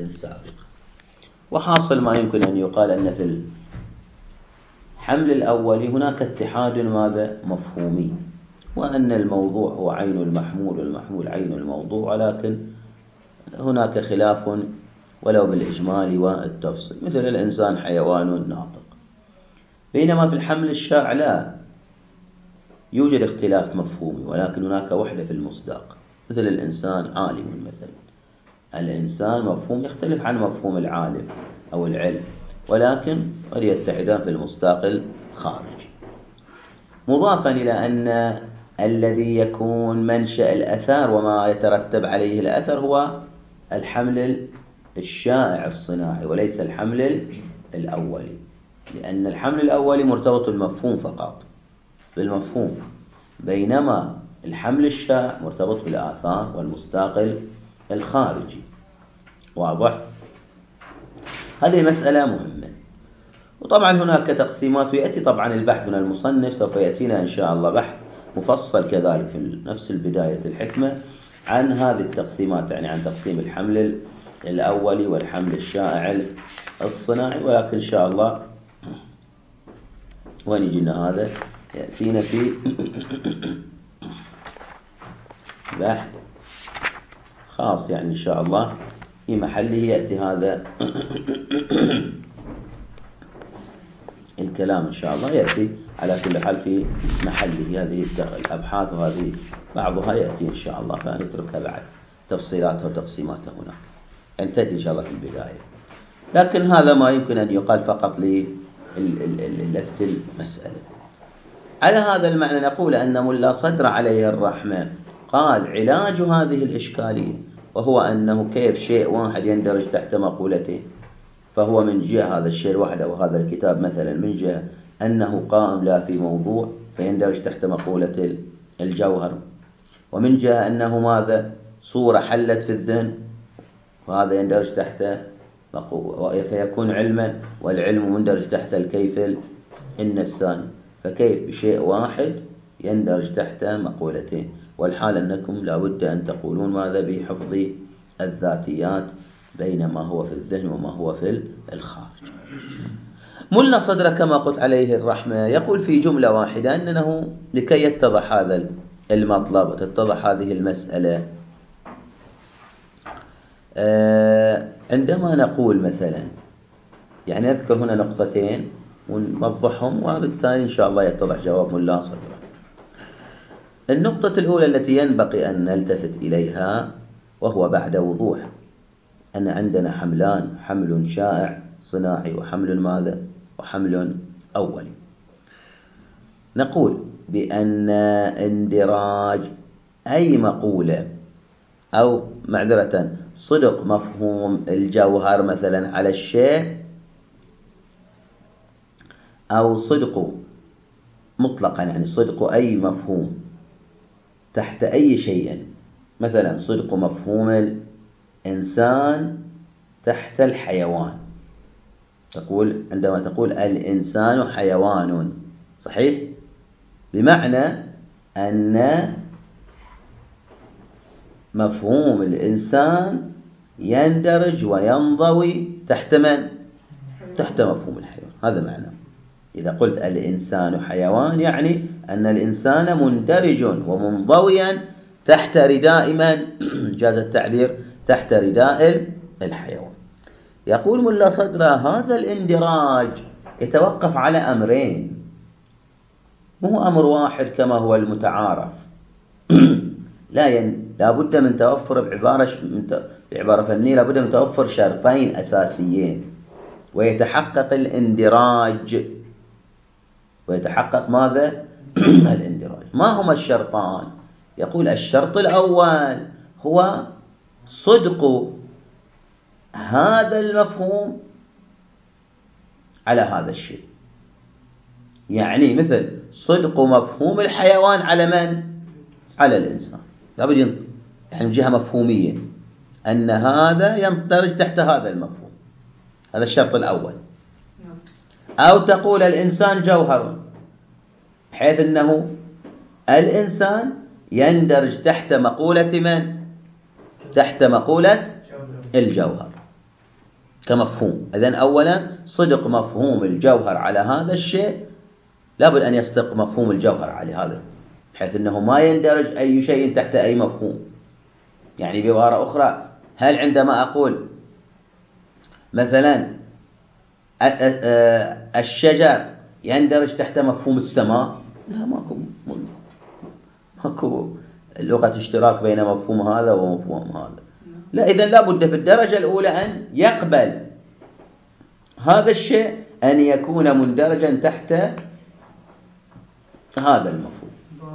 سابقة. وحاصل ما يمكن أن يقال أن في الحمل الأولي هناك اتحاد ماذا؟ مفهومي، وأن الموضوع هو عين المحمول والمحمول عين الموضوع، ولكن هناك خلاف ولو بالإجمال والتفصيل، مثل الإنسان حيوان ناطق. بينما في الحمل الشائع لا يوجد اختلاف مفهومي، ولكن هناك وحدة في المصداق، مثل الإنسان عالم مثلا. الإنسان مفهوم يختلف عن مفهوم العالم أو العلم، ولكن قد يتحدان في المصداق الخارجي. مضافا إلى أن الذي يكون منشأ الأثر وما يترتب عليه الأثر هو الحمل الشائع الصناعي وليس الحمل الأولي، لأن الحمل الأولي مرتبط بالمفهوم فقط، بالمفهوم، بينما الحمل الشائع مرتبط بالآثار والمصداق الخارجي. واضح؟ هذه مسألة مهمة. وطبعا هناك تقسيمات، ويأتي طبعا البحث من المصنف، سوف يأتينا إن شاء الله بحث مفصل كذلك في نفس البداية الحكمة عن هذه التقسيمات، يعني عن تقسيم الحمل الأولي والحمل الشائع الصناعي، ولكن إن شاء الله وين يجينا هذا يأتينا في بحث خاص، يعني إن شاء الله في محله يأتي هذا الكلام إن شاء الله، يأتي على كل حال في محله. هذه الأبحاث وهذه بعضها يأتي إن شاء الله، فنتركها بعد تفصيلاتها وتقسيماتها هنا، يعني تأتي إن شاء الله في البداية. لكن هذا ما يمكن أن يقال فقط للفت المسألة. على هذا المعنى نقول أن ملا صدر عليه الرحمة قال علاج هذه الإشكالية، وهو أنه كيف شيء واحد يندرج تحت مقولته، فهو من جهة هذا الشيء الواحد أو هذا الكتاب مثلا من جهة أنه قائم لا في موضوع فيندرج تحت مقولة الجوهر، ومن جهة أنه ماذا؟ صورة حلت في الذهن، وهذا يندرج تحت فيكون علما، والعلم مندرج تحت الكيف النفساني. فكيف بشيء واحد يندرج تحت مقولتين؟ والحال أنكم لابد أن تقولون ماذا؟ بحفظ الذاتيات بين ما هو في الذهن وما هو في الخارج. ملا صدر كما قلت عليه الرحمة يقول في جملة واحدة أنه لكي يتضح هذا المطلب وتتضح هذه المسألة، عندما نقول مثلا، يعني أذكر هنا نقطتين ونوضحهم، وبالتالي إن شاء الله يتضح جواب ملا صدر. النقطة الأولى التي ينبغي أن نلتفت إليها، وهو بعد وضوح أن عندنا حملان، حمل شائع صناعي وحمل ماذا؟ وحمل أولي. نقول بأن اندراج أي مقولة أو معذرة صدق مفهوم الجوهر مثلا على الشيء، أو صدق مطلقا، يعني صدق أي مفهوم تحت أي شيء، مثلا صدق مفهوم الإنسان تحت الحيوان. تقول عندما تقول الإنسان حيوان، صحيح؟ بمعنى أن مفهوم الإنسان يندرج وينضوي تحت من؟ تحت مفهوم الحيوان. هذا معنى إذا قلت الإنسان حيوان، يعني أن الإنسان مندرج ومنضويا تحت رداء من؟ جاز التعبير تحت رداء الحيوان. يقول ملا صدر هذا الاندراج يتوقف على أمرين، مو أمر واحد كما هو المتعارف. لا بد من توفر بعبارة فنية، لا بد من توفر شرطين أساسيين، ويتحقق الاندراج. ويتحقق ماذا؟ الاندراج. ما هما الشرطان؟ يقول الشرط الأول هو صدق هذا المفهوم على هذا الشيء، يعني مثل صدق مفهوم الحيوان على من؟ على الإنسان. لابد يعني من جهة مفهومية أن هذا يندرج تحت هذا المفهوم، هذا الشرط الأول. أو تقول الإنسان جوهر، بحيث أنه الإنسان يندرج تحت مقولة من؟ تحت مقولة الجوهر. كمفهوم. إذن أولا صدق مفهوم الجوهر على هذا الشيء، لابد أن يصدق مفهوم الجوهر على هذا، بحيث أنه ما يندرج أي شيء تحت أي مفهوم. يعني بعبارة أخرى، هل عندما أقول مثلا الشجر يندرج تحت مفهوم السماء؟ لا، ماكو لغة اشتراك بين مفهوم هذا ومفهوم هذا. لا، إذن لابد في الدرجة الأولى أن يقبل هذا الشيء أن يكون مندرجا تحت هذا المفهوم.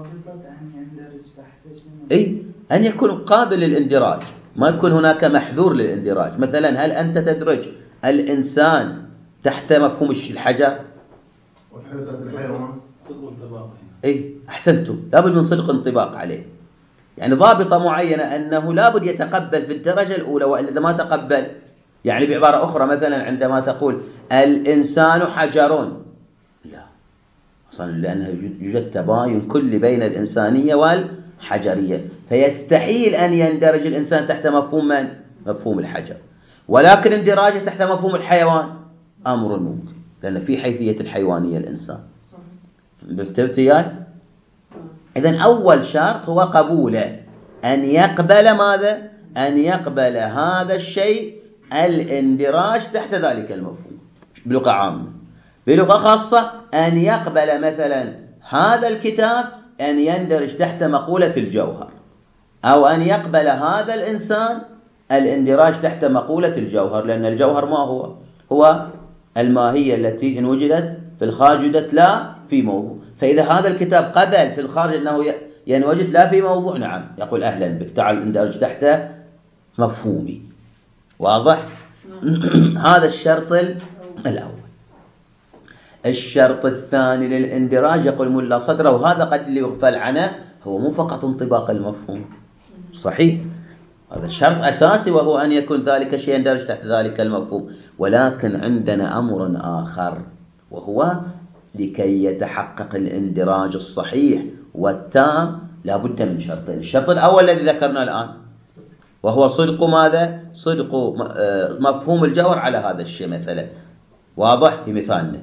أن يكون قابل للاندراج، ما يكون هناك محذور للاندراج. مثلا، هل أنت تدرج الإنسان تحت مفهوم الحجر؟ والحزب الحيوان صدق انطباق. أحسنتم، لابد من صدق انطباق عليه. يعني ضابطة معينة أنه لابد يتقبل في الدرجة الأولى، وإلا إذا ما تقبل، يعني بعبارة أخرى مثلا عندما تقول الإنسان حجر، لا، أصلا لأنه يوجد تباين كلي بين الإنسانية والحجرية، فيستحيل أن يندرج الإنسان تحت مفهوم من؟ مفهوم الحجر. ولكن اندراجه تحت مفهوم الحيوان أمر ممكن، لأن في حيثية الحيوانية الإنسان. بالتبتيان، إذن أول شرط هو قبوله، أن يقبل ماذا؟ أن يقبل هذا الشيء الاندراج تحت ذلك المفهوم بلغة عامة. بلغة خاصة، أن يقبل مثلا هذا الكتاب أن يندرج تحت مقولة الجوهر، أو أن يقبل هذا الإنسان الاندراج تحت مقولة الجوهر، لأن الجوهر ما هو؟ هو الماهية التي إن وجدت في الخارج وجدت لا في موضوع. فإذا هذا الكتاب قبل في الخارج أنه ينوجد لا في موضوع، نعم، يقول أهلا بك، تعال اندرج تحت مفهومي. واضح؟ هذا الشرط الأول. الشرط الثاني للاندراج يقول ملا صدره، وهذا قد يغفل عنه، هو مو فقط انطباق المفهوم، صحيح، هذا الشرط أساسي، وهو أن يكون ذلك الشيء يندرج تحت ذلك المفهوم. ولكن عندنا أمر آخر، وهو لكي يتحقق الاندراج الصحيح والتام لابد من شرطين. الشرط الأول الذي ذكرنا الآن، وهو صدق ماذا؟ صدق مفهوم الجوهر على هذا الشيء مثلا، واضح في مثالنا.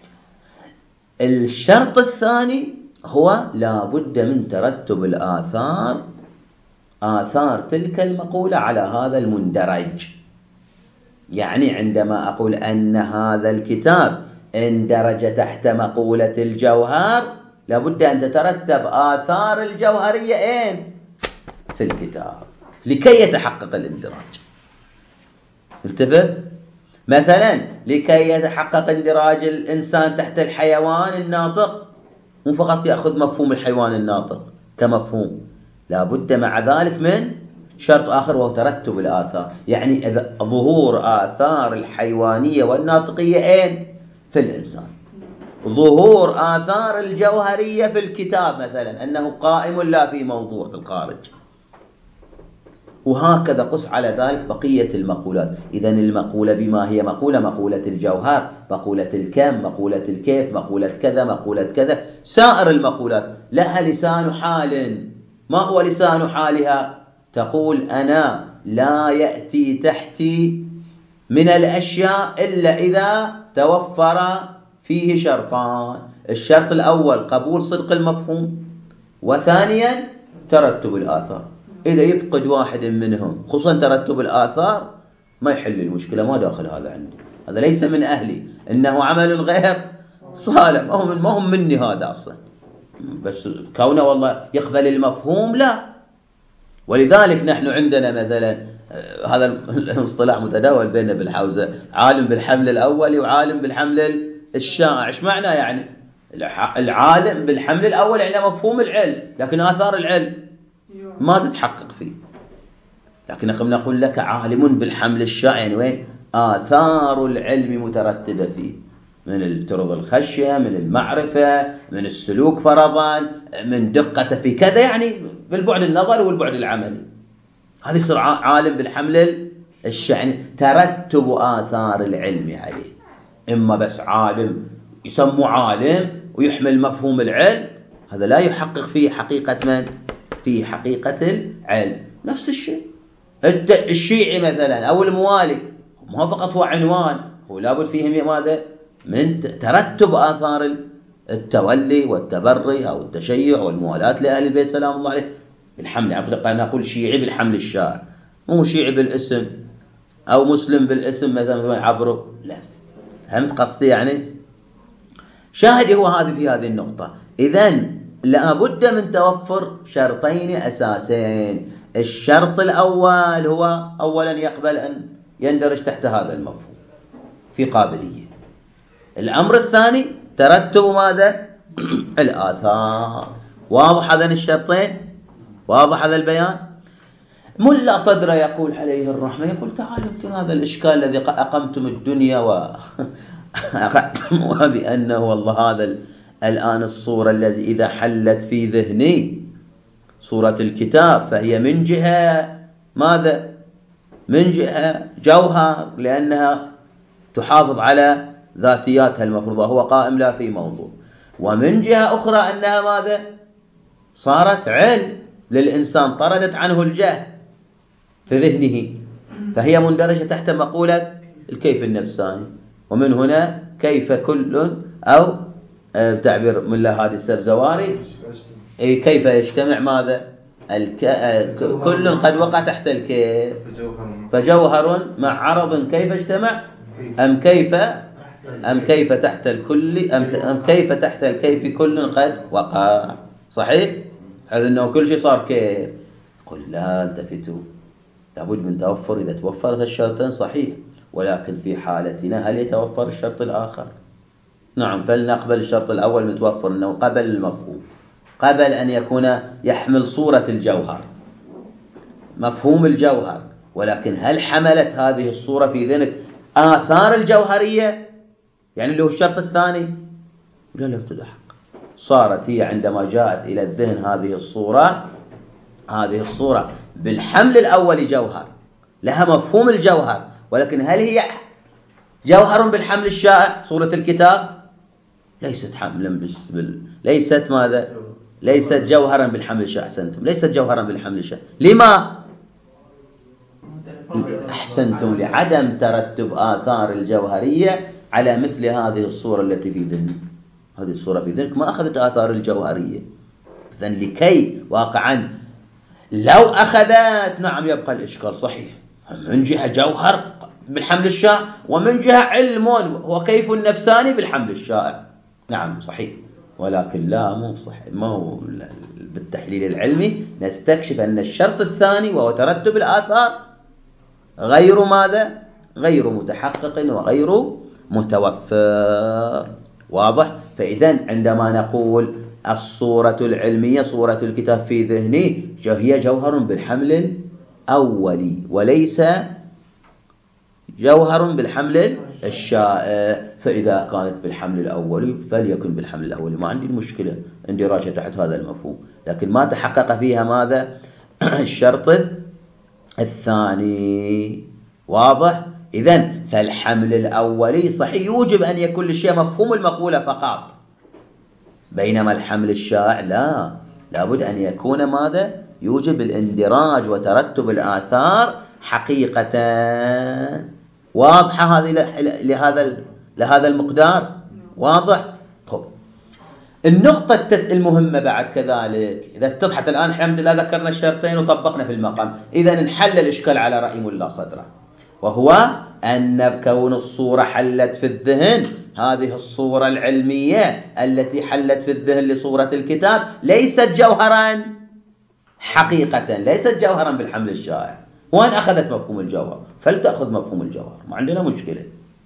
الشرط الثاني هو لابد من ترتب الآثار، آثار تلك المقولة على هذا المندرج. يعني عندما أقول أن هذا الكتاب اندرج تحت مقولة الجوهر، لابد أن تترتب آثار الجوهرية في الكتاب لكي يتحقق الاندراج. التفت؟ مثلا لكي يتحقق اندراج الإنسان تحت الحيوان الناطق، مو فقط يأخذ مفهوم الحيوان الناطق كمفهوم، لابد مع ذلك من شرط آخر، وهو ترتب الآثار. يعني إذا ظهور آثار الحيوانية والناطقية في الإنسان، ظهور آثار الجوهرية في الكتاب، مثلا أنه قائم لا في موضوع في الخارج، وهكذا قص على ذلك بقية المقولات. إذن المقولة بما هي مقولة؟ مقولة الجوهر، مقولة الكم، مقولة الكيف، مقولة كذا، مقولة كذا. سائر المقولات لها لسان حال. ما هو لسان حالها؟ تقول أنا لا يأتي تحتي من الأشياء إلا إذا توفر فيه شرطان. الشرط الأول قبول صدق المفهوم، وثانيا ترتب الآثار. إذا يفقد واحد منهم، خصوصا ترتب الآثار، ما يحل المشكلة، ما داخل هذا عندي، هذا ليس من أهلي، إنه عمل غير صالح، ما هم مني هذا أصلا. بس كونه والله يقبل المفهوم لا. ولذلك نحن عندنا مثلا هذا المصطلح متداول بيننا في الحوزة، عالم بالحمل الأولي وعالم بالحمل الشائع. ايش معنى؟ يعني العالم بالحمل الأول يعني مفهوم العلم، لكن آثار العلم ما تتحقق فيه. لكن نحن نقول لك عالم بالحمل الشائع، يعني وين؟ آثار العلم مترتبة فيه، من افتراض الخشية، من المعرفة، من السلوك فرضا، من دقته في كذا، يعني بالبعد النظري والبعد العملي. هذا يصير عالم بالحمل الشائع، يعني ترتب آثار العلم عليه. إما بس عالم يسمى عالم ويحمل مفهوم العلم، هذا لا يحقق فيه حقيقة من؟ فيه حقيقة العلم. نفس الشيء الشيعي مثلا أو الموالي، ما هو فقط هو عنوان، هو لابد فيه ماذا؟ من ترتب آثار التولي والتبري أو التشيع والموالاة لأهل البيت سلام الله عليه بالحمل. يعني نقول شيعي بالحمل الشائع، مو شيعي بالاسم أو مسلم بالاسم مثلا عبره، لا. فهمت قصدي؟ يعني شاهدي هو هذه في هذه النقطة. إذن لابد من توفر شرطين أساسين. الشرط الأول هو أولا يقبل أن يندرج تحت هذا المفهوم في قابلية. الأمر الثاني ترتب ماذا؟ الآثار. واضح هذين الشرطين؟ واضح هذا البيان؟ ملا صدر يقول عليه الرحمة، يقول تعالوا انتم هذا الإشكال الذي أقمتم الدنيا وأقمتموها بأنه والله هذا الآن الصورة التي إذا حلت في ذهني صورة الكتاب فهي من جهة ماذا؟ من جهة جوهر، لأنها تحافظ على ذاتياتها المفروضة، هو قائم لا في موضوع. ومن جهة أخرى أنها ماذا؟ صارت علم للإنسان، طردت عنه الجهل في ذهنه، فهي مندرجة تحت مقولة الكيف النفساني. ومن هنا كيف كل أو بتعبير ملا هادي السبزواري كيف يجتمع ماذا؟ كل قد وقع تحت الكيف، فجوهر مع عرض كيف اجتمع أم كيف تحت الكل أم كيف تحت الكيف كل قد وقع. صحيح؟ حيث أنه كل شيء صار كيف. قل لا التفتوا، لابد من توفر. إذا توفرت الشرطين صحيح، ولكن في حالتنا هل يتوفر الشرط الآخر؟ نعم، فلنقبل الشرط الأول متوفر، أنه قبل المفهوم، قبل أن يكون يحمل صورة الجوهر مفهوم الجوهر، ولكن هل حملت هذه الصورة في ذهنك آثار الجوهرية؟ يعني اللي هو الشرط الثاني لا لم تتحقق. صارت هي عندما جاءت إلى الذهن هذه الصورة بالحمل الأول جوهر، لها مفهوم الجوهر، ولكن هل هي جوهر بالحمل الشائع صورة الكتاب؟ ليست حملا ليست ماذا؟ ليست جوهرا بالحمل الشائع. أحسنتم، ليست جوهرا بالحمل الشائع. لما؟ أحسنتم، لعدم ترتب آثار الجوهرية على مثل هذه الصورة التي في ذهنك. هذه الصورة في ذهنك ما أخذت آثار الجوهرية، إذن لكي واقعا لو أخذت نعم يبقى الإشكال صحيح، من جهة جوهر بالحمل الشائع، ومن جهة علم وكيف النفساني بالحمل الشائع. نعم صحيح، ولكن لا، مو صحيح. ما هو بالتحليل العلمي نستكشف أن الشرط الثاني وهو ترتب الآثار غير ماذا؟ غير متحقق وغير متوفر. واضح؟ فإذن عندما نقول الصورة العلمية صورة الكتاب في ذهني هي جوهر بالحمل الأولي وليس جوهر بالحمل الشائع. فإذا كانت بالحمل الأولي فليكن بالحمل الأولي، ما عندي المشكلة اندراجة تحت هذا المفهوم، لكن ما تحقق فيها ماذا؟ الشرط الثاني. واضح؟ إذن فالحمل الأولي صحيح يوجب أن يكون الشيء مفهوم المقولة فقط، بينما الحمل الشائع لا، لابد أن يكون ماذا؟ يوجب الاندراج وترتب الآثار حقيقة. واضحة هذه لهذا المقدار؟ واضح؟ طب النقطة المهمة بعد كذلك، إذا اتضحت الآن الحمد لله ذكرنا الشرطين وطبقنا في المقام، إذا نحل الإشكال على رأي ملا صدره، وهو أن كون الصورة حلت في الذهن، هذه الصورة العلمية التي حلت في الذهن لصورة الكتاب ليست جوهرا حقيقة، ليست جوهرا بالحمل الشائع. وأن أخذت مفهوم الجوهر فلتأخذ مفهوم الجوهر، ما عندنا مشكلة،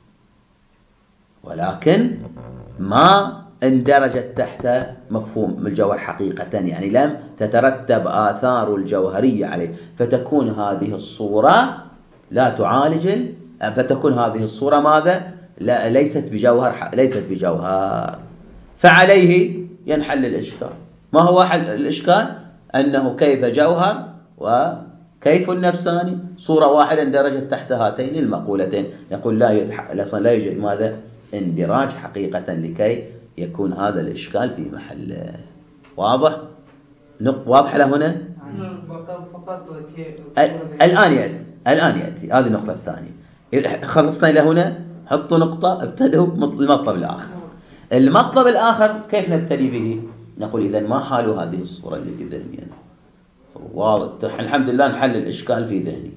ولكن ما اندرجت تحت مفهوم الجوهر حقيقة، يعني لم تترتب آثار الجوهرية عليه، فتكون هذه الصورة لا تعالج، فتكون هذه الصورة ماذا؟ لا، ليست بجوهر، فعليه ينحل الإشكال. ما هو حل الإشكال؟ أنه كيف جوهر وكيف النفساني صورة واحدة اندرجت تحت هاتين المقولتين. يقول لا يوجد ماذا؟ اندراج حقيقة لكي يكون هذا الإشكال في محله. واضح؟ واضح لهنا؟ الآن يأتي هذه النقطة الثانية. خلصنا إلى هنا، حطوا نقطة، ابتدوا المطلب الآخر. المطلب الآخر كيف نبتدي به؟ نقول إذن ما حال هذه الصورة اللي في ذهني أنا؟ واضح، الحمد لله نحل الإشكال في ذهني.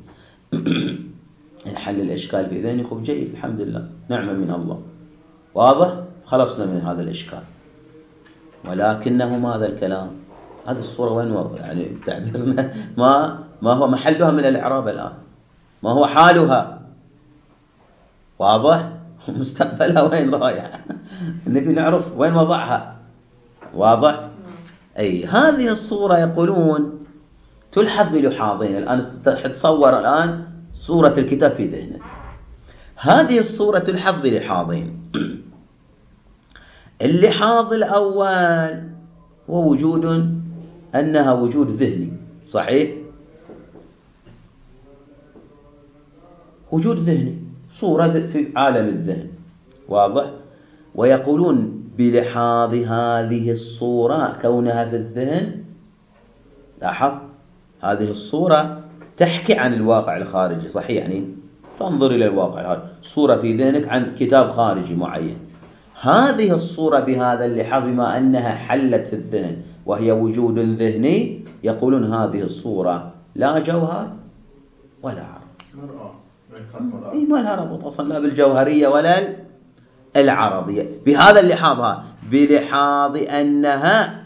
نحل الإشكال في ذهني، خب جيد، الحمد لله، نعمة من الله، واضح، خلصنا من هذا الإشكال. ولكنه ماذا الكلام؟ هذه الصورة وين يعني تعبيرنا ما هو محلها من الإعراب الآن، ما هو حالها، واضح، مستقبلها وين رايح، نبي نعرف وين وضعها، واضح. أي هذه الصورة يقولون تلحظ بلحاظين. الآن تصور الآن صورة الكتاب في ذهنك. هذه الصورة تلحظ بلحاظين. اللحاظ الأول هو وجود، أنها وجود ذهني، صحيح، وجود ذهني، صورة في عالم الذهن، واضح. ويقولون بلحاظ هذه الصورة كونها في الذهن، لاحظ هذه الصورة تحكي عن الواقع الخارجي، صحيح، يعني تنظر إلى الواقع الخارجي، صورة في ذهنك عن كتاب خارجي معين. هذه الصورة بهذا اللحاظ بما أنها حلت في الذهن وهي وجود ذهني، يقولون هذه الصورة لا جوهر ولا عرض. اي ما لها ربط اصلا لا بالجوهرية ولا العرضية. بهذا اللحاظ، بلحاظ أنها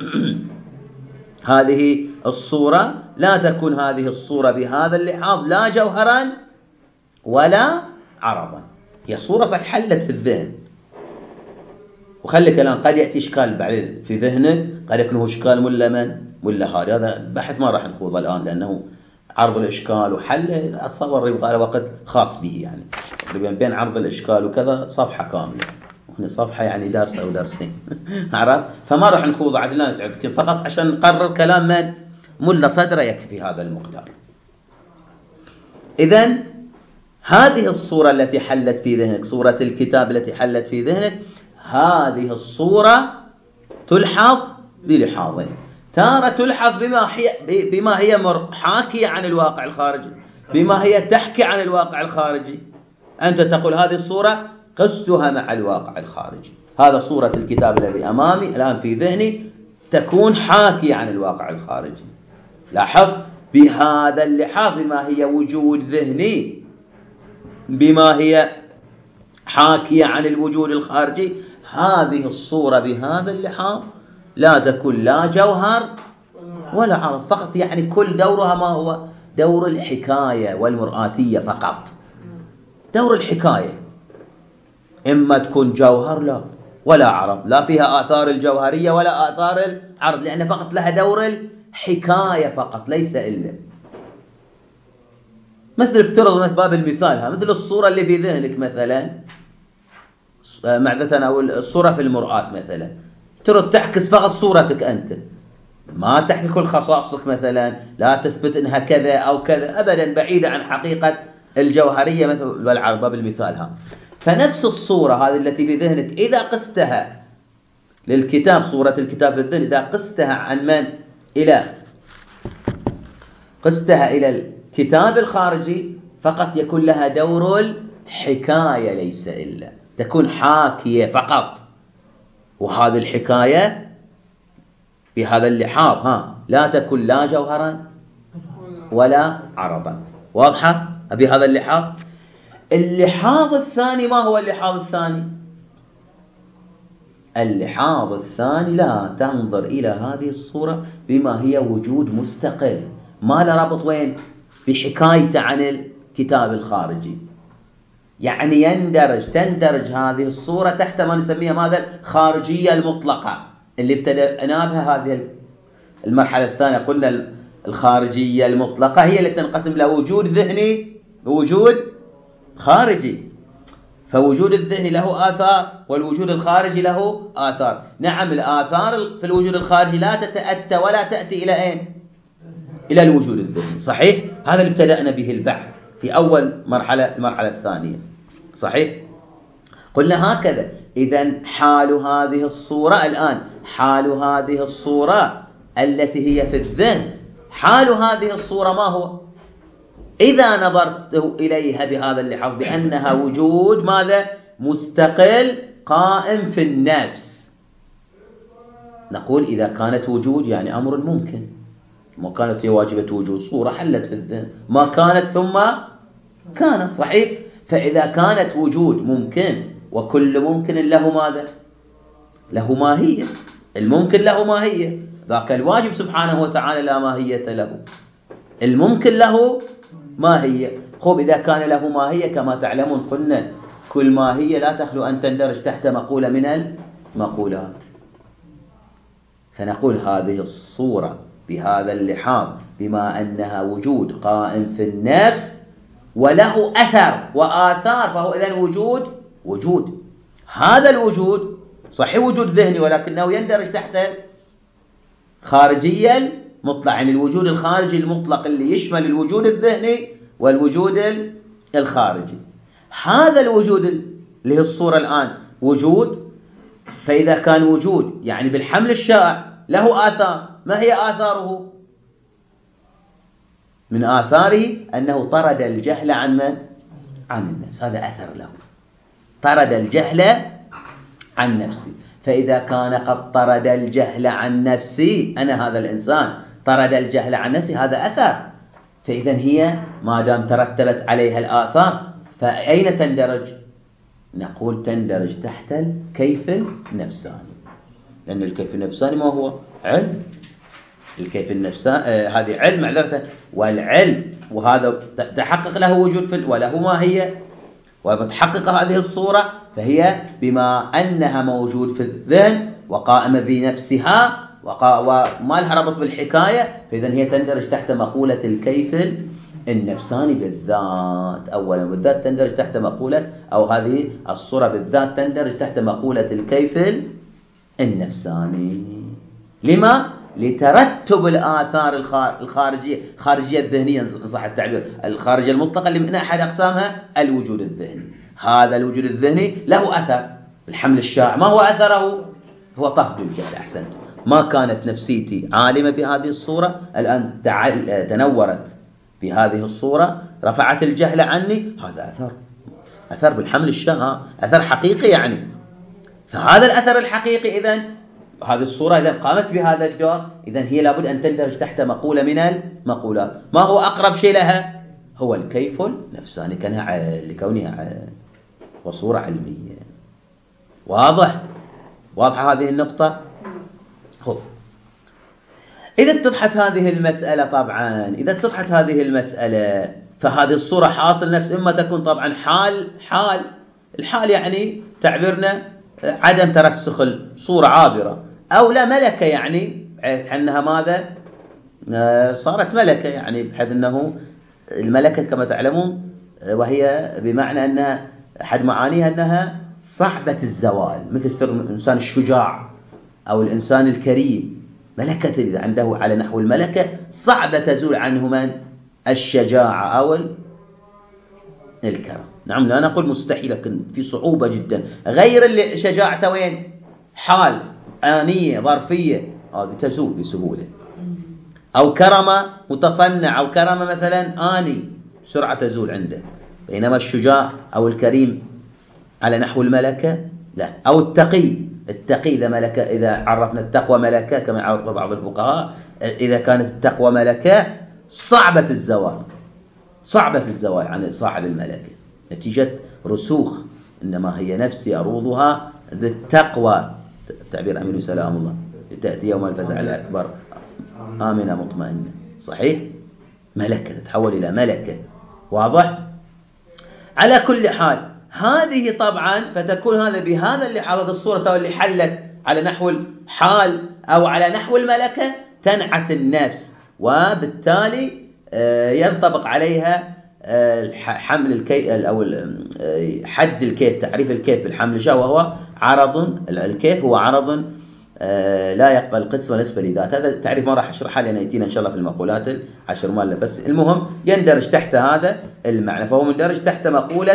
هذه الصورة لا تكون هذه الصورة بهذا اللحاظ لا جوهرا ولا عرضا، هي صورة صحيح حلت في الذهن. وخلي كلام قد يأتي إشكال بعدين في ذهنك، قد يكون هو إشكال ملا من ملا هذا، هذا بحث ما راح نخوضه الآن، لأنه عرض الإشكال وحل أتصور يبغى على وقت خاص به، يعني بين عرض الإشكال وكذا صفحة كاملة، وهنا صفحة يعني درس أو درسين. عرفت؟ فما راح نخوض عشان لا نتعبك، فقط عشان نقرر كلام من ملا صدره يكفي هذا المقدار. إذن هذه الصورة التي حلت في ذهنك، صورة الكتاب التي حلت في ذهنك، هذه الصورة تلحظ بلحاظين. تارة تلحظ بما هي حاكية عن الواقع الخارجي، بما هي تحكي عن الواقع الخارجي. أنت تقول هذه الصورة قستها مع الواقع الخارجي، هذا صورة الكتاب الذي أمامي الآن في ذهني تكون حاكية عن الواقع الخارجي. لاحظ بهذا اللحاظ بما هي وجود ذهني، بما هي حاكية عن الوجود الخارجي، هذه الصورة بهذا اللحاظ لا تكون لا جوهر ولا عرض، فقط يعني كل دورها ما هو دور الحكاية والمرآتية فقط، دور الحكاية، إما تكون جوهر لا ولا عرض، لا فيها آثار الجوهرية ولا آثار العرض، لأن فقط لها دور الحكاية فقط، ليس إلا. مثل افترض مثل باب المثال، مثل الصورة اللي في ذهنك مثلا، معدة أو الصورة في المرآة مثلا، افترض تعكس فقط صورتك أنت، ما تحكي كل خصائصك مثلا، لا تثبت إنها كذا أو كذا أبدا، بعيدة عن حقيقة الجوهرية مثل والعرض باب المثال. فنفس الصورة هذه التي في ذهنك إذا قستها للكتاب، صورة الكتاب في الذهن، إذا قستها عن من قستها إلى الكتاب الخارجي، فقط يكون لها دور الحكاية ليس إلا، تكون حاكية فقط. وهذه الحكاية بهذا اللحاظ لا تكون لا جوهرا ولا عرضا، واضحة بهذا اللحاظ. اللحاظ الثاني ما هو اللحاظ الثاني؟ اللحاظ الثاني لا تنظر إلى هذه الصورة بما هي وجود مستقل، ما له ربط وين بحكايته عن الكتاب الخارجي، يعني تندرج هذه الصورة تحت ما نسميها ماذا؟ الخارجية المطلقة، اللي ابتدأنا بها هذه المرحلة الثانية. قلنا الخارجية المطلقة هي التي تنقسم إلى وجود ذهني ووجود خارجي، فوجود الذهني له آثار والوجود الخارجي له آثار. نعم الآثار في الوجود الخارجي لا تتأتى ولا تأتي إلى أين؟ إلى الوجود الذهني، صحيح؟ هذا اللي ابتدأنا به البحث في أول مرحلة، المرحلة الثانية، صحيح؟ قلنا هكذا. إذن حال هذه الصورة الآن، حال هذه الصورة التي هي في الذهن، حال هذه الصورة ما هو؟ إذا نظرت إليها بهذا اللحاظ بأنها وجود ماذا؟ مستقل قائم في النفس، نقول إذا كانت وجود يعني أمر ممكن، ما كانت هي واجبة وجود صورة حلت في الذهن، ما كانت ثم كانت، صحيح؟ فإذا كانت وجود ممكن، وكل ممكن له ماذا؟ له ماهية، الممكن له ماهية، ذاك الواجب سبحانه وتعالى لا ماهية له، الممكن له ماهية. خب إذا كان له ماهية كما تعلمون قلنا كل ماهية لا تخلو أن تندرج تحت مقولة من المقولات، فنقول هذه الصورة بهذا اللحاظ بما أنها وجود قائم في النفس وله أثر وآثار، فهو إذن وجود. هذا الوجود صحيح وجود ذهني ولكنه يندرج تحت خارجية المطلق، يعني الوجود الخارجي المطلق اللي يشمل الوجود الذهني والوجود الخارجي. هذا الوجود اللي هي الصورة الآن وجود، فإذا كان وجود يعني بالحمل الشائع له آثار، ما هي آثاره؟ من آثاره أنه طرد الجهل عن من؟ عن النفس، هذا أثر له، طرد الجهل عن نفسي. فإذا كان قد طرد الجهل عن نفسي، أنا هذا الإنسان طرد الجهل عن نفسي، هذا أثر. فإذا هي ما دام ترتبت عليها الآثار فأين تندرج؟ نقول تندرج تحت الكيف النفساني، لأن الكيف النفساني ما هو؟ علم. الكيف النفساني هذه علم معذرة، والعلم وهذا تحقق له وجود وله ماهية، وتحقق هذه الصورة فهي بما أنها موجود في الذهن وقائمة بنفسها وما لها ربط بالحكاية، فإذا هي تندرج تحت مقولة الكيف النفساني بالذات. أولا بالذات تندرج تحت مقولة، أو هذه الصورة بالذات تندرج تحت مقولة الكيف النفساني. لما؟ لترتب الآثار الخارجية الذهنية إن صح التعبير، الخارجية المطلقة اللي من أحد أقسامها الوجود الذهني. هذا الوجود الذهني له أثر بالحمل الشائع، ما هو أثره؟ هو طرد الجهل. أحسنت، ما كانت نفسيتي عالمة بهذه الصورة، الآن تنورت بهذه الصورة، رفعت الجهل عني، هذا أثر بالحمل الشائع، أثر حقيقي يعني. فهذا الأثر الحقيقي إذن هذه الصورة إذا قامت بهذا الدور، إذن هي لابد أن تندرج تحت مقولة من المقولات. ما هو أقرب شيء لها؟ هو الكيف النفساني، لكونها وصورة علمية. واضحة هذه النقطة؟ إذا اتضحت هذه المسألة، طبعا إذا اتضحت هذه المسألة فهذه الصورة حاصل نفس، إما تكون طبعا الحال يعني تعبيرنا عدم ترسخ الصورة عابرة، أو لا ملكة، يعني أنها ماذا؟ صارت ملكة، يعني بحيث أنه الملكة كما تعلمون وهي بمعنى أنها أحد معانيها أنها صعبة الزوال، مثل الإنسان الشجاع أو الإنسان الكريم، ملكة إذا عنده على نحو الملكة صعبة تزول عنه من؟ الشجاعة أو الكرم. نعم، لا نقول مستحيل، لكن في صعوبة جدا. غير اللي شجاعته وين؟ حال آنية ظرفية، هذه تزول بسهولة. أو كرمة متصنع، أو كرمة مثلا آني بسرعة تزول عنده، بينما الشجاع أو الكريم على نحو الملكة لا. أو التقي إذا ملكة، إذا عرفنا التقوى ملكة كما عرف بعض الفقهاء، إذا كانت التقوى ملكة صعبة الزوال عن صاحب الملكة نتيجة رسوخ، إنما هي نفسي أروضها بالتقوى، تعبير أمين سلام الله، تأتي يوم الفزع الأكبر آمنة مطمئنة، صحيح؟ ملكة تتحول إلى ملكة. واضح؟ على كل حال هذه طبعا فتكون هذا بهذا اللي حالة الصورة، سواء اللي حلت على نحو الحال أو على نحو الملكة، تنعت النفس، وبالتالي ينطبق عليها حمل الكيف أو حد الكيف، تعريف الكيف بالحمل الشائع، وهو عرض، الكيف هو عرض لا يقبل قسمة نسبة لذات. هذا التعريف ما راح أشرحه لأن يأتينا إن شاء الله في المقولات 10 مالة، بس المهم يندرج تحت هذا المعنى، فهو مندرج تحت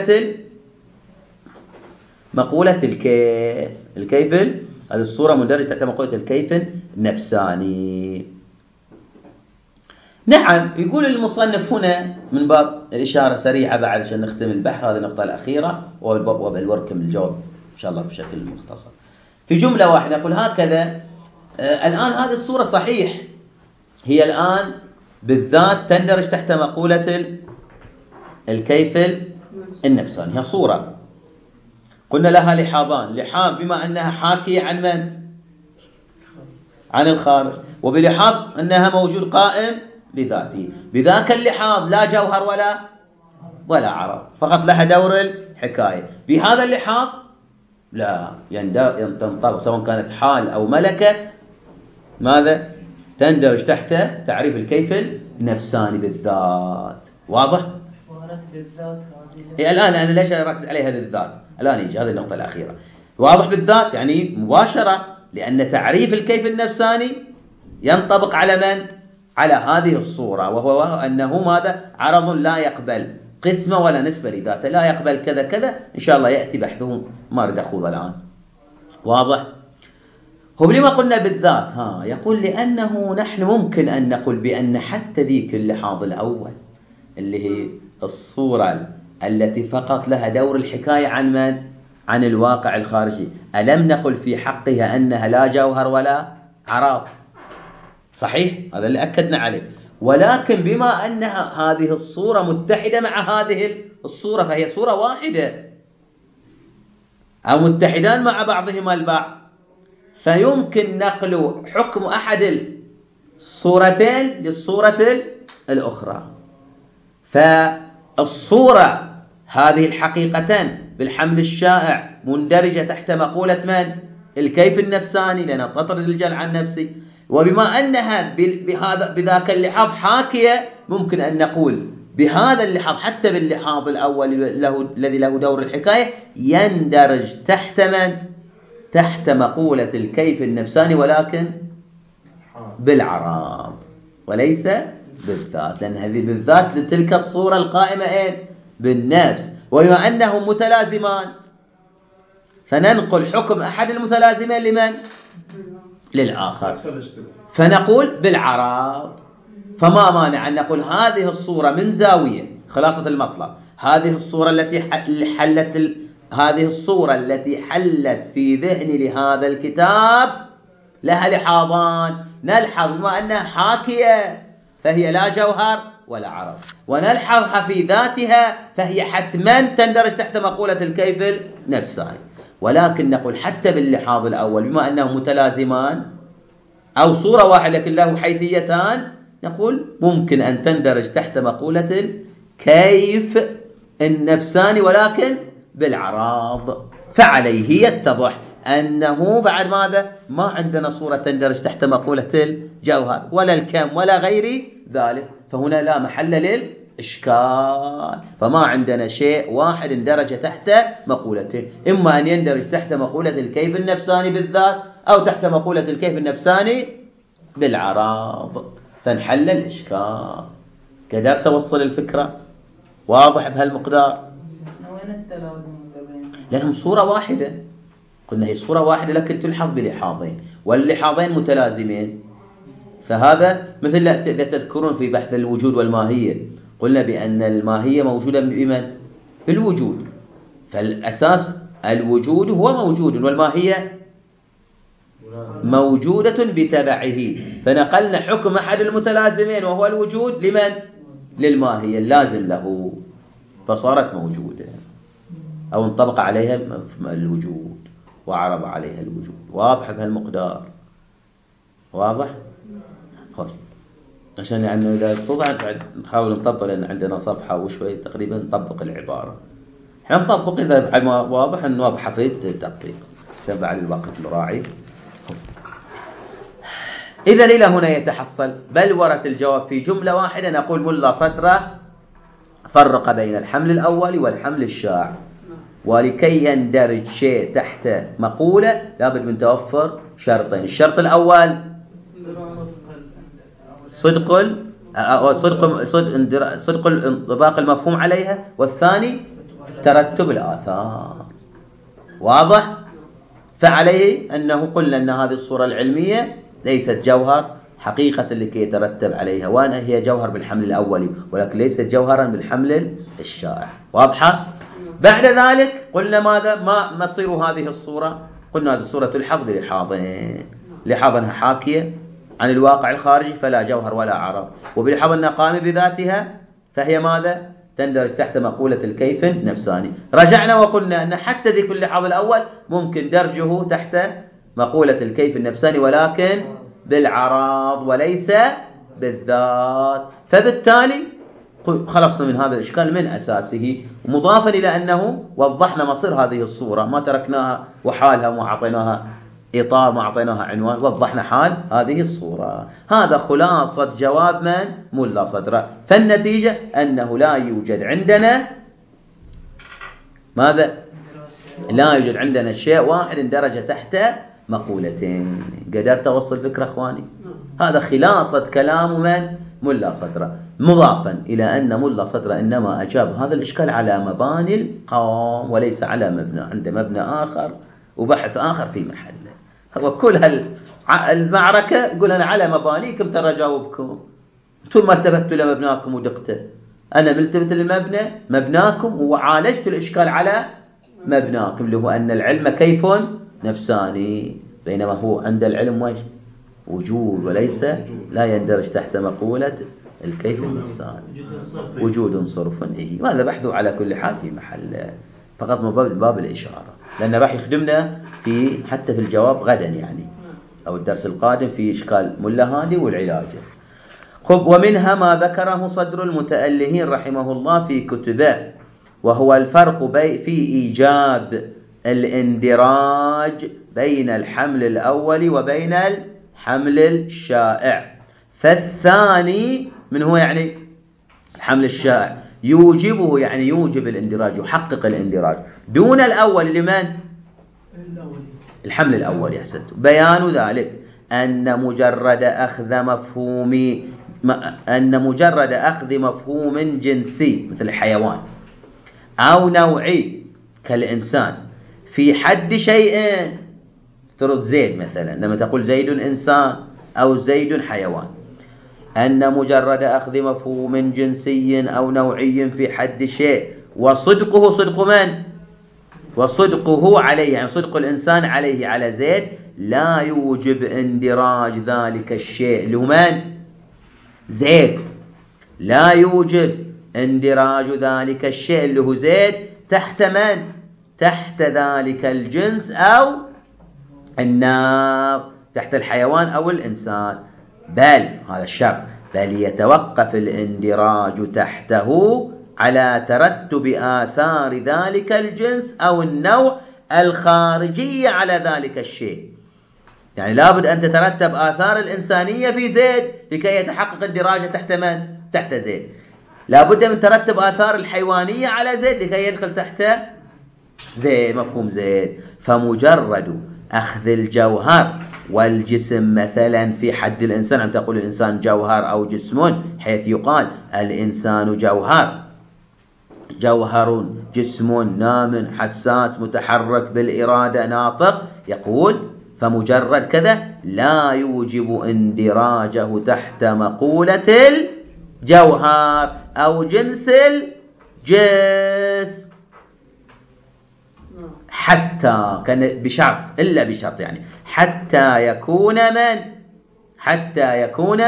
مقولة الكيف هذه الصورة مندرج تحت مقولة الكيف النفساني. نعم، يقول المصنف هنا من باب الإشارة سريعة بعد عشان نختم البحث، هذه النقطة الأخيرة وبالوركم الجواب إن شاء الله بشكل مختصر. في جملة واحدة يقول هكذا: الآن هذه الصورة صحيح هي الآن بالذات تندرج تحت مقولة الكيف النفساني، هي صورة قلنا لها لحاظان، لحاظ بما أنها حاكية عن من؟ عن الخارج، وبلحاظ أنها موجود قائم بذاته. بذاك اللحاظ لا جوهر ولا عرض، فقط لها دور الحكاية. بهذا اللحاظ لا تنطبق، سواء كانت حال أو ملكة، ماذا؟ تندرج تحت تعريف الكيف النفساني بالذات. واضح؟ بالذات الآن أنا ليش أركز عليها بالذات؟ الآن يجي هذه النقطة الأخيرة. واضح بالذات يعني مباشرة، لأن تعريف الكيف النفساني ينطبق على من؟ على هذه الصورة، وهو أنه ماذا؟ عرض لا يقبل قسمة ولا نسبة لذاته، لا يقبل كذا كذا، إن شاء الله يأتي بحثه، ما أريد أخوض الآن. واضح؟ هو لما قلنا بالذات؟ يقول لأنه نحن ممكن أن نقول بأن حتى ذيك اللحاظ الأول اللي هي الصورة التي فقط لها دور الحكاية عن من؟ عن الواقع الخارجي، ألم نقل في حقها أنها لا جوهر ولا عراض؟ صحيح، هذا اللي أكدنا عليه. ولكن بما أنها هذه الصورة متحدة مع هذه الصورة، فهي صورة واحدة أو متحدان مع بعضهما البعض، فيمكن نقل حكم أحد الصورتين للصورة الأخرى. فالصورة هذه الحقيقتان بالحمل الشائع مندرجة تحت مقولة من؟ الكيف النفساني، لأنها تطرد الجل عن نفسي. وبما أنها بذاك اللحاظ حاكية، ممكن أن نقول بهذا اللحاظ حتى باللحاظ الأول الذي له دور الحكاية يندرج تحت من؟ تحت مقولة الكيف النفساني، ولكن بالعراض وليس بالذات، لأن هذه بالذات لتلك الصورة القائمة بالنفس. وبما أنهم متلازمان فننقل حكم أحد المتلازمين لمن؟ للآخر، فنقول بالعراض. فما مانع أن نقول هذه الصورة من زاوية، خلاصة المطلب، هذه الصورة التي حلت في ذهني لهذا الكتاب لها لحاظان. نلحظ بما أنها حاكية فهي لا جوهر ولا عرض، ونلحظها في ذاتها فهي حتما تندرج تحت مقولة الكيف النفساني. ولكن نقول حتى باللحاظ الأول بما أنهم متلازمان أو صورة واحدة لكن له حيثيتان، نقول ممكن أن تندرج تحت مقولة الكيف النفساني ولكن بالعراض. فعليه يتضح أنه بعد ماذا؟ ما عندنا صورة تندرج تحت مقولة الجوهر ولا الكم ولا غير ذلك، فهنا لا محل للإشكال. فما عندنا شيء واحد اندرج تحت مقولتين، إما أن يندرج تحت مقولة الكيف النفساني بالذات أو تحت مقولة الكيف النفساني بالعراض، فانحل الإشكال. قدرت توصل الفكرة؟ واضح بهالمقدار؟ وين التلازم بينهم؟ لأنهم صورة واحدة، قلنا هي صورة واحدة لكن تلحظ بلحاظين، واللحاظين متلازمين. فهذا مثل إذا تذكرون في بحث الوجود والماهية قلنا بأن الماهية موجودة بمن؟ بالوجود، فالأساس الوجود هو موجود والماهية موجودة بتبعه، فنقلنا حكم أحد المتلازمين وهو الوجود لمن؟ للماهية اللازم له، فصارت موجودة أو انطبق عليها الوجود وعرض عليها الوجود. واضح بهالمقدار؟ واضح؟ خوش، عشان يعني إذا طبعا نحاول نطبق، لأن عندنا صفحة وشوي تقريبا نطبق العبارة. احنا نطبق إذا واضح نوضح في التطبيق عشان بعد الوقت نراعي. إذا إلى هنا يتحصل بلورة الجواب في جملة واحدة. نقول ملا سطرة فرق بين الحمل الأول والحمل الشائع، ولكي يندرج شيء تحت مقولة لابد من توفر شرطين. الشرط الأول صدق انطباق المفهوم عليها، والثاني ترتب الآثار. واضح؟ فعليه أنه قلنا أن هذه الصورة العلمية ليست جوهر حقيقة لكي يترتب عليها، وأن هي جوهر بالحمل الأولي ولكن ليست جوهرا بالحمل الشائع. واضحة؟ بعد ذلك قلنا ماذا؟ ما مصير هذه الصورة؟ قلنا هذه الصورة تلحظ بلحاظين: لحاظ أنها حاكية عن الواقع الخارجي فلا جوهر ولا عرض، وبلحاظ أنها قائمة بذاتها فهي ماذا؟ تندرج تحت مقولة الكيف النفساني. رجعنا وقلنا أن حتى ذيك اللحاظ الأول ممكن درجه تحت مقولة الكيف النفساني ولكن بالعرض وليس بالذات. فبالتالي خلصنا من هذا الإشكال من أساسه، مضافا إلى أنه وضحنا مصير هذه الصورة، ما تركناها وحالها وما أعطيناها إطار ما أعطيناها عنوان، وضحنا حال هذه الصورة. هذا خلاصة جواب من؟ ملا صدرة. فالنتيجة أنه لا يوجد عندنا ماذا؟ لا يوجد عندنا شيء واحد اندرج تحت مقولتين. قدرت أوصل فكرة أخواني؟ هذا خلاصة كلام من؟ ملا صدرة، مضافا إلى أن ملا صدرة إنما أجاب هذا الإشكال على مباني القوم وليس على مبنى، عنده مبنى آخر وبحث آخر في محله. هو كل المعركة يقول أنا على مبانيكم ترى جاوبكم، أنتم مرتبتوا لمبناكم ودقته، أنا ملتفت للمبنى مبناكم وعالجت الإشكال على مبناكم، اللي هو أن العلم كيف نفساني، بينما هو عند العلم وجود وليس لا يندرج تحت مقولة الكيف النفساني، وجود صرف. وهذا بحثه على كل حال في محله، فقط من باب الإشارة، لأنه راح يخدمنا في حتى في الجواب غدا يعني أو الدرس القادم في إشكال ملا هادي والعلاج. خب، ومنها ما ذكره صدر المتألهين رحمه الله في كتبه، وهو الفرق في إيجاب الاندراج بين الحمل الأول وبين الحمل الشائع. فالثاني من هو يعني الحمل الشائع يوجبه، يعني يوجب الاندراج، يحقق الاندراج، دون الأول لمن؟ الحمل الأول. يحسد بيان ذلك أن مجرد أخذ مفهوم جنسي مثل الحيوان أو نوعي كالإنسان في حد شيء، افترض زيد مثلا، لما تقول زيد إنسان أو زيد حيوان، أن مجرد أخذ مفهوم جنسي أو نوعي في حد شيء وصدقه صدق من؟ وصدقه عليه، يعني صدق الإنسان عليه على زيد، لا يوجب اندراج ذلك الشيء اللي هو من؟ زيد، لا يوجب اندراج ذلك الشيء اللي هو زيد تحت من؟ تحت ذلك الجنس أو النوع، تحت الحيوان أو الإنسان، بل هذا الشرط، بل يتوقف الاندراج تحته على ترتب آثار ذلك الجنس أو النوع الخارجية على ذلك الشيء. يعني لابد أن تترتب آثار الإنسانية في زيد لكي يتحقق اندراجه تحت من؟ تحت زيد. لابد من ترتب آثار الحيوانية على زيد لكي يدخل تحت زيد، مفهوم زيد. فمجرد أخذ الجوهر والجسم مثلا في حد الإنسان، أن تقول الإنسان جوهر أو جسم، حيث يقال الإنسان جوهر جسم نام حساس متحرك بالإرادة ناطق، يقول فمجرد كذا لا يوجب اندراجه تحت مقولة الجوهر أو جنس الجسم، حتى كان بشرط، إلا بشرط يعني حتى يكون من؟ حتى يكون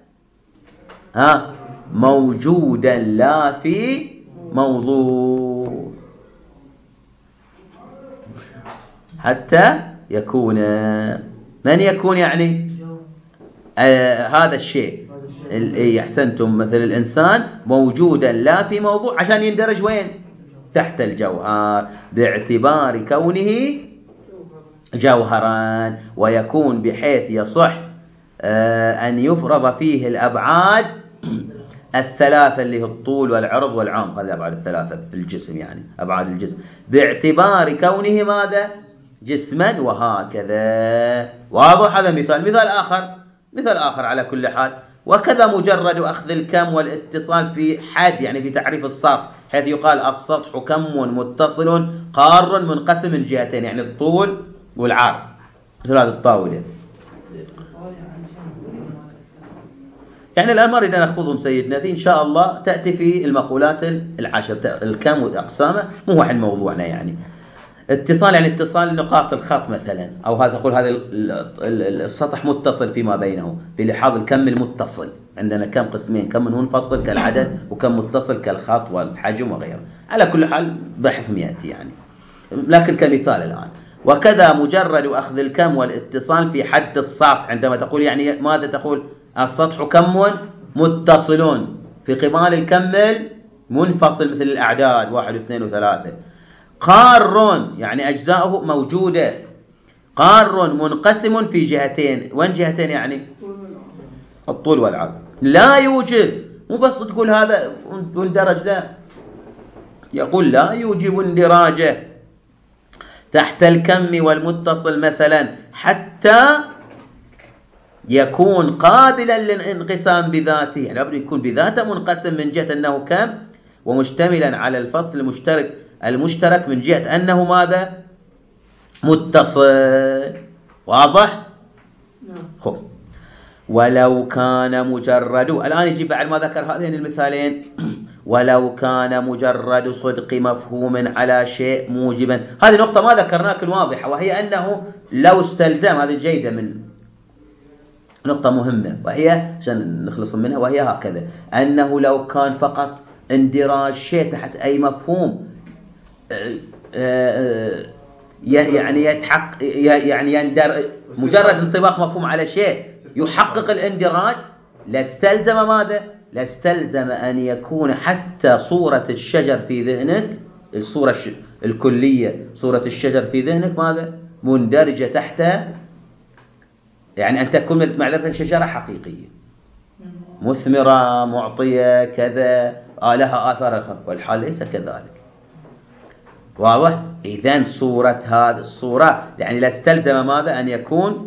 موجودا لا في موضوع، حتى يكون من يكون يعني هذا الشيء أحسنتم، مثل الإنسان موجودا لا في موضوع عشان يندرج وين؟ تحت الجوهر، باعتبار كونه جوهرا، ويكون بحيث يصح أن يفرض فيه الأبعاد الثلاثة اللي هي الطول والعرض والعمق، هذه الأبعاد الثلاثة في الجسم، يعني أبعاد الجسم باعتبار كونه ماذا؟ جسما، وهكذا. واضح؟ هذا مثال آخر على كل حال. وكذا مجرد أخذ الكم والاتصال في حد، يعني في تعريف السطح، حيث يقال السطح كم متصل قار منقسم من جهتين، يعني الطول والعرض، مثل هذه الطاولة. يعني الآن ما أريد أن أخوضهم سيدنا، ذي إن شاء الله تأتي في المقولات العشر الكم وأقسامه، مو هو عن موضوعنا. يعني اتصال يعني اتصال نقاط الخط مثلا، أو هذا تقول هذا السطح متصل فيما بينه بلحاظ الكم المتصل. عندنا كم قسمين، كم منفصل كالعدد وكم متصل كالخط والحجم وغيره. على كل حال بحث يأتي يعني، لكن كمثال الآن. وكذا مجرد أخذ الكم والاتصال في حد السطح، عندما تقول يعني ماذا تقول؟ السطح كم متصلون في قبال الكم المنفصل مثل الأعداد 1 و2 و3. قار يعني أجزاؤه موجودة، قار منقسم في جهتين. وين جهتين يعني؟ الطول والعرض. لا يوجب، مو بس تقول هذا واندرج، لا، يقول لا يوجب اندراجه تحت الكم والمتصل مثلا حتى يكون قابلا للانقسام بذاته. يعني لابد يكون بذاته منقسم من جهة أنه كم، ومشتملا على الفصل المشترك من جهة أنه ماذا؟ متصل. واضح؟ خب. ولو كان مجرد، الآن يجي بعد ما ذكر هذين المثالين، ولو كان مجرد صدق مفهوم على شيء موجبا. هذه نقطة ما ذكرناها لكن واضحة، وهي أنه لو استلزم، هذه جيدة، من نقطة مهمة، وهي عشان نخلص منها، وهي هكذا: أنه لو كان فقط اندراج شيء تحت أي مفهوم يعني مجرد انطباق مفهوم على شيء يحقق الاندراج، لاستلزم ماذا؟ لاستلزم أن يكون حتى صورة الشجر في ذهنك، الصورة الكلية، صورة الشجر في ذهنك ماذا؟ مندرجة تحت، يعني أن تكون معذرة شجرة حقيقية مثمرة معطية كذا لها آثار الخلق، والحال ليس كذلك. واضح؟ إذن صورة هذه الصورة يعني لاستلزم ماذا؟ أن يكون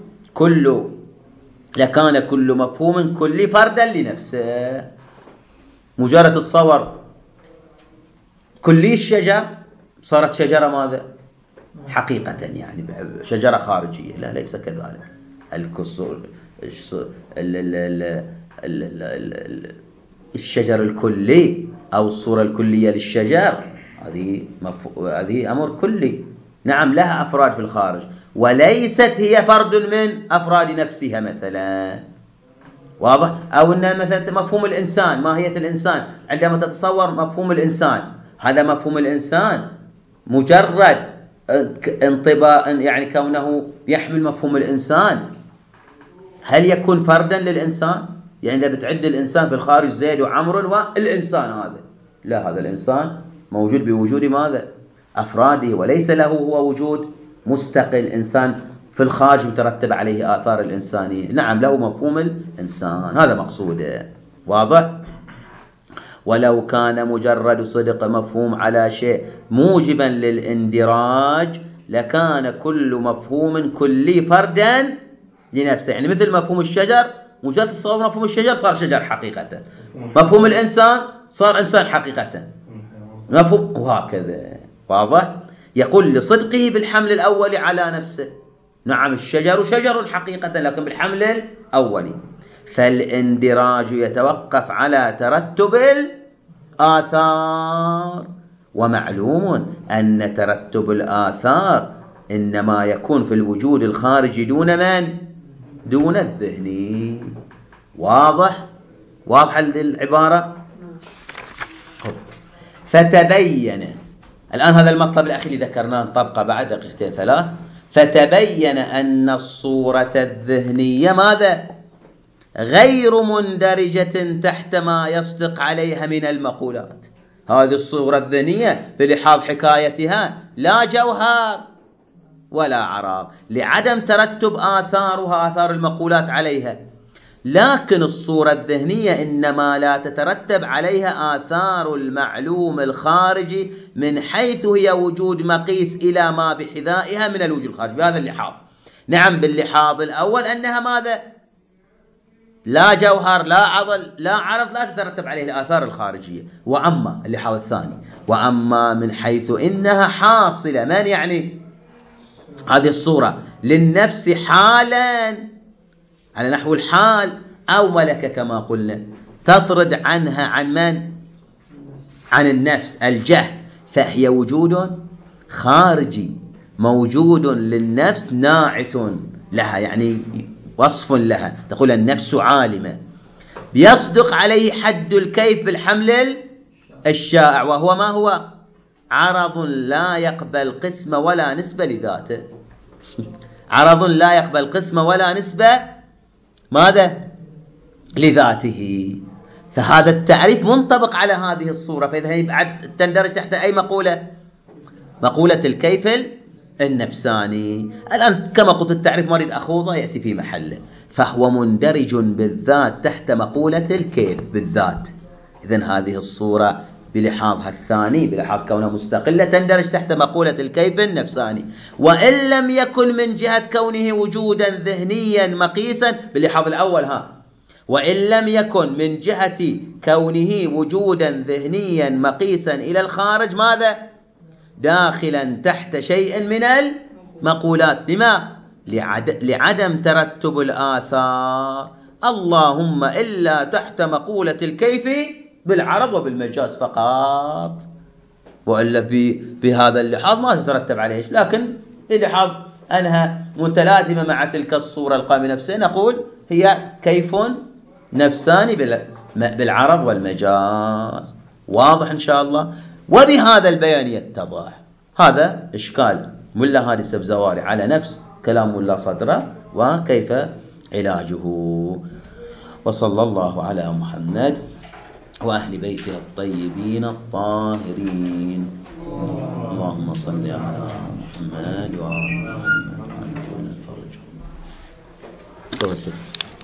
لكان كل مفهوم كلي فردا لنفسه. مجرد تصور كلي الشجر صارت شجرة ماذا؟ حقيقة، يعني شجرة خارجية. لا، ليس كذلك. الشجر الكلي أو الصورة الكلية للشجر هذه أمر كلي، نعم، لها أفراد في الخارج، وليست هي فرد من أفراد نفسها مثلا. واضح؟ أو أن مثلا مفهوم الإنسان، ماهية الإنسان، عندما تتصور مفهوم الإنسان، هذا مفهوم الإنسان مجرد انطباع، يعني كونه يحمل مفهوم الإنسان، هل يكون فردا للإنسان؟ يعني إذا بتعد الإنسان في الخارج زيد وعمر والإنسان هذا، لا، هذا الإنسان موجود بوجود ماذا؟ أفراده، وليس له هو وجود مستقل، إنسان في الخارج مترتب عليه آثار الإنسانية. نعم، له مفهوم الإنسان، هذا مقصوده. واضح؟ ولو كان مجرد صدق مفهوم على شيء موجبا للاندراج لكان كل مفهوم كلي فردا لنفسه. يعني مثل مفهوم الشجر، مجرد تصور مفهوم الشجر صار شجر حقيقة، مفهوم الإنسان صار إنسان حقيقة، مفهوم، وهكذا. واضح؟ يقول لصدقه بالحمل الأول على نفسه. نعم، الشجر شجر حقيقة لكن بالحمل الأولي. فالاندراج يتوقف على ترتب الآثار، ومعلوم أن ترتب الآثار إنما يكون في الوجود الخارجي دون من؟ دون الذهني. واضح؟ واضح العبارة؟ فتبين، الآن هذا المطلب الأخير اللي ذكرناه طبقة بعد دقيقتين 3. فتبين أن الصورة الذهنية ماذا؟ غير مندرجة تحت ما يصدق عليها من المقولات. هذه الصورة الذهنية بلحاظ حكايتها لا جوهر ولا عراق، لعدم ترتب آثارها، آثار المقولات عليها. لكن الصورة الذهنية إنما لا تترتب عليها آثار المعلوم الخارجي من حيث هي وجود مقيس إلى ما بحذائها من الوجود الخارجي، بهذا اللحاظ. نعم، باللحاظ الأول أنها ماذا؟ لا جوهر، لا عضل، لا عرض، لا تترتب عليه الآثار الخارجية. وأما اللحاظ الثاني، وأما من حيث إنها حاصلة، من يعني هذه الصورة للنفس حالا على نحو الحال، أو ملكة كما قلنا، تطرد عنها عن من؟ عن النفس الجهل، فهي وجود خارجي موجود للنفس ناعت لها، يعني وصف لها، تقول النفس عالمة. يصدق عليه حد الكيف بالحمل الشائع، وهو ما هو؟ عرض لا يقبل قسمة ولا نسبة لذاته. عرض لا يقبل قسمة ولا نسبة ماذا؟ لذاته. فهذا التعريف منطبق على هذه الصورة، فإذا هي بعد تندرج تحت أي مقولة؟ مقولة الكيف النفساني. الآن كما قلت التعريف ما أريد أخوضه، يأتي في محله، فهو مندرج بالذات تحت مقولة الكيف بالذات. إذن هذه الصورة بلحاظها الثاني، بلحاظ كونها مستقلة، تندرج تحت مقولة الكيف النفساني. وإن لم يكن من جهة كونه وجودا ذهنيا مقيسا، باللحاظ الأول وإن لم يكن من جهة كونه وجودا ذهنيا مقيسا إلى الخارج ماذا؟ داخلا تحت شيء من المقولات. لما؟ لعدم ترتب الآثار، اللهم إلا تحت مقولة الكيف بالعرض وبالمجاز فقط، وإلا بهذا اللحاظ ما تترتب عليه، لكن اللحاظ أنها متلازمة مع تلك الصورة القائمة نفسها، نقول هي كيف نفساني بالعرض والمجاز. واضح إن شاء الله؟ وبهذا البيان يتضح هذا إشكال ملا هادي السبزواري على نفس كلام ملا صدره وكيف علاجه. وصلى الله على محمد وأهل بيته الطيبين الطاهرين. اللهم صل على محمد وعلى آل محمد.